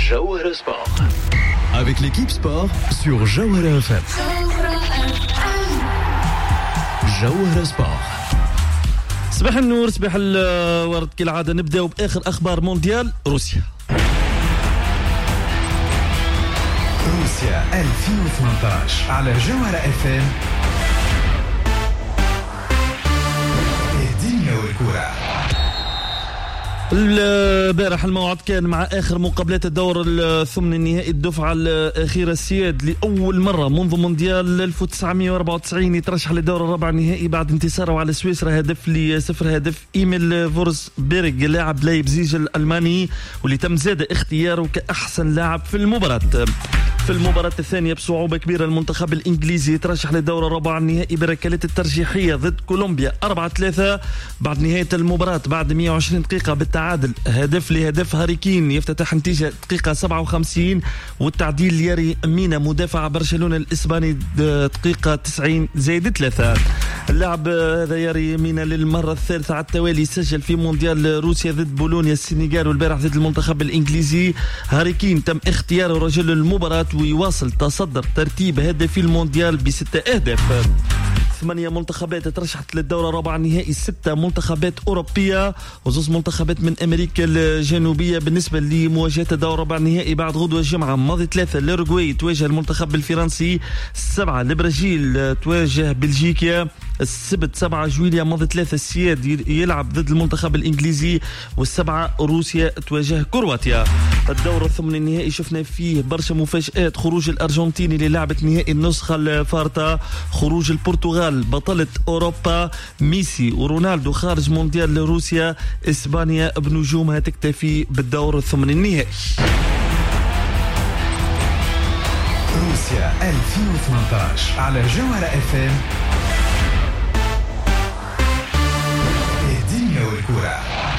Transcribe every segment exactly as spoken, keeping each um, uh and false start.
Jawahara Sport. Avec l'équipe sport sur Jawahara F M. Jawahara Sport. صباح النور، صباح الورد. كالعادة نبدأ بآخر أخبار مونديال روسيا. روسيا ألفين وثمانية عشر على جوهرة اف ام. الدنيا والكرة. البارح الموعد كان مع آخر مقابلات الدور الثمن النهائي الدفعة الأخيرة. السياد لأول مرة منذ مونديال ألف وتسعمائة وأربعة وتسعين يترشح للدور الرابع النهائي بعد انتصاره على سويسرا هدف لصفر. هدف إيميل فورسبيرغ لاعب لايبزيج الألماني واللي تم زاد اختياره كأحسن لاعب في المباراة. في المباراة الثانية بصعوبة كبيرة المنتخب الإنجليزي يترشح للدور الرابع النهائي بركلات الترجيحية ضد كولومبيا أربعة ثلاثة بعد نهاية المباراة بعد مئة وعشرين دقيقة بالتعادل هدف لهدف هاري كين يفتتح النتيجة دقيقة سبعة وخمسين، والتعديل ياري مينا مدافع برشلونة الإسباني دقيقة تسعين زائد ثلاثة. اللاعب هذا ياري مينا للمرة الثالثة على التوالي سجل في مونديال روسيا ضد بولونيا السنغال والبارح ضد المنتخب الإنجليزي. هاري كين تم اختياره رجل المباراة ويواصل تصدر ترتيب هدافي المونديال بستة أهداف. ثمانية منتخبات ترشحت للدورة الرابعة النهائي، ستة منتخبات أوروبية وزوز منتخبات من أمريكا الجنوبية. بالنسبة لمواجهة الدورة الرابعة النهائي بعد غدوة الجمعة ماضي ثلاثة الأوروغواي تواجه المنتخب الفرنسي، السبعة البرازيل تواجه بلجيكا، السبت سبعة جويليا ماضي ثلاثة السياد يلعب ضد المنتخب الإنجليزي، والسبعة روسيا تواجه كرواتيا. الدور الثمن النهائي شفنا فيه برشا مفاجآت، خروج الأرجنتيني للعبة نهائي النسخة الفارطة، خروج البرتغال بطلة أوروبا، ميسي ورونالدو خارج مونديال روسيا، إسبانيا بنجومها تكتفي بالدور الثمن النهائي. روسيا ألفين وثمانية عشر على جوهرة اف ام. الدنيا والكرة.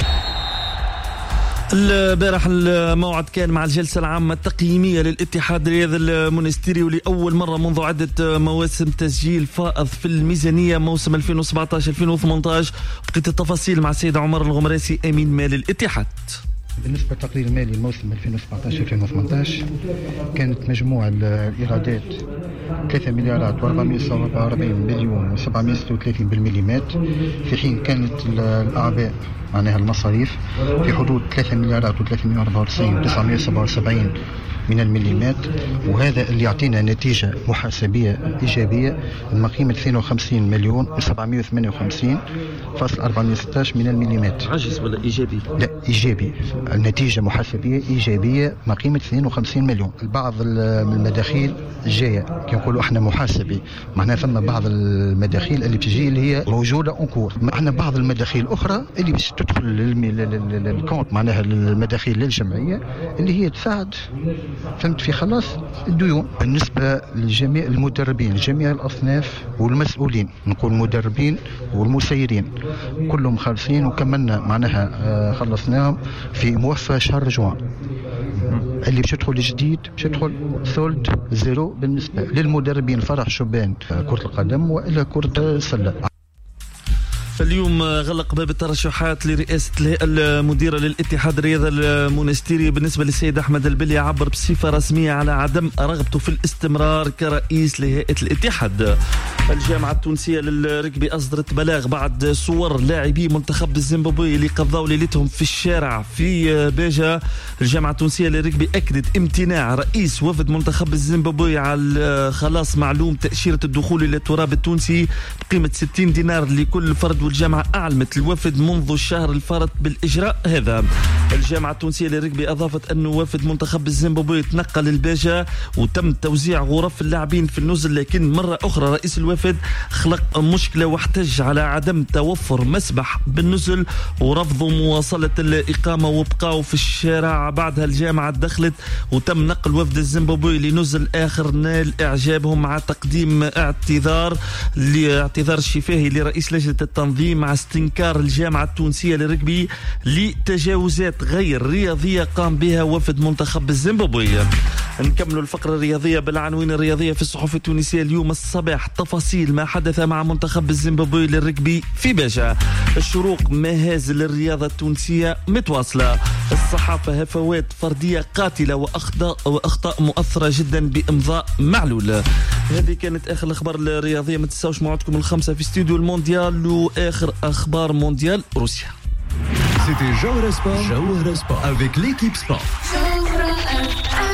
البارح الموعد كان مع الجلسة العامة التقييمية للاتحاد الرياضي المونستيري، ولأول مرة منذ عدة مواسم تسجيل فائض في الميزانية موسم ألفين وسبعة عشر ألفين وثمانية عشر. بقيت التفاصيل مع السيد عمر الغمراسي أمين مال الاتحاد. بالنسبة للتقرير المالي الموسم ألفين وسبعة عشر ألفين وثمانية عشر كانت مجموع الإيرادات ثلاثة مليارات وأربعمائة وسبعة وأربعين مليون وسبعمائة وستة وثلاثين بالمليمات، في حين كانت الأعباء معناها المصاريف في حدود ثلاثة مليارات وثلاثمائة وأربعة وتسعين وتسعمائة وسبعة وسبعين من المليمات، وهذا اللي يعطينا نتيجة محاسبية إيجابية من قيمة اثنين وخمسين مليون وسبعمائة وثمانية وخمسين فاصل أربعمائة وستة عشر من المليمات. عجز ولا إيجابي؟ لا إيجابي، النتيجة محاسبية إيجابية من قيمة اثنين وخمسين مليون. البعض من المداخيل جاية كي نقولوا احنا محاسبي، معناها ثم بعض المداخيل اللي بتجي اللي هي موجودة أنكور، احنا بعض المداخيل الأخرى اللي باش تدخل للكونت معناها المداخيل للجمعية اللي هي تساعد فهمت في خلاص الديون. بالنسبة لجميع المدربين جميع الأصناف والمسؤولين، نقول المدربين والمسيرين كلهم خالصين، وكملنا معناها خلصناهم في موفى شهر جوان. اللي باش يدخل جديد باش يدخل ثلث زيرو بالنسبة للمدربين فرح شبان كرة القدم وإلى كرة السلة. اليوم غلق باب الترشحات لرئاسة الهيئة المديرة للاتحاد الرياضي المونستيري. بالنسبة للسيد أحمد البلي عبر بصفة رسمية على عدم رغبته في الاستمرار كرئيس لهيئة الاتحاد. الجامعة التونسية للركبي أصدرت بلاغ بعد صور لاعبي منتخب الزيمبابوي اللي قضوا ليلتهم في الشارع في باجة. الجامعة التونسية للركبي أكدت امتناع رئيس وفد منتخب الزيمبابوي على خلاص معلوم تأشيرة الدخول إلى التراب التونسي بقيمة ستين دينار لكل فرد، والجامعة أعلمت الوفد منذ الشهر الفارط بالإجراء هذا. الجامعة التونسية للركبي أضافت أن وفد منتخب الزيمبابوي تنقل الباجة وتم توزيع غرف اللاعبين في النزل، لكن مرة أخرى رئيس الوفد خلق مشكلة واحتج على عدم توفر مسبح بالنزل ورفضوا مواصلة الإقامة وبقاوا في الشارع. بعدها الجامعة دخلت وتم نقل وفد الزيمبابوي لنزل آخر نال إعجابهم مع تقديم اعتذار لاعتذار شفاهي لرئيس لجنة التنظيم مع استنكار الجامعة التونسية للركبي لتجاوزات غير رياضية قام بها وفد منتخب الزيمبابوي. نكملوا الفقرة الرياضية بالعناوين الرياضية في الصحف التونسية اليوم الصباح. تفاصيل ما حدث مع منتخب الزيمبابوي للركبي في باجة. الشروق مهازل للرياضة التونسية متواصلة. الصحافة هفوات فردية قاتلة وأخطاء وأخطاء مؤثرة جدا بإمضاء معلول. هذه كانت آخر الأخبار الرياضية. ما تنساوش موعدكم الخمسة في استوديو المونديال وآخر أخبار مونديال روسيا. C'était Jawhara Sport, Jawhara Sport avec l'équipe sport.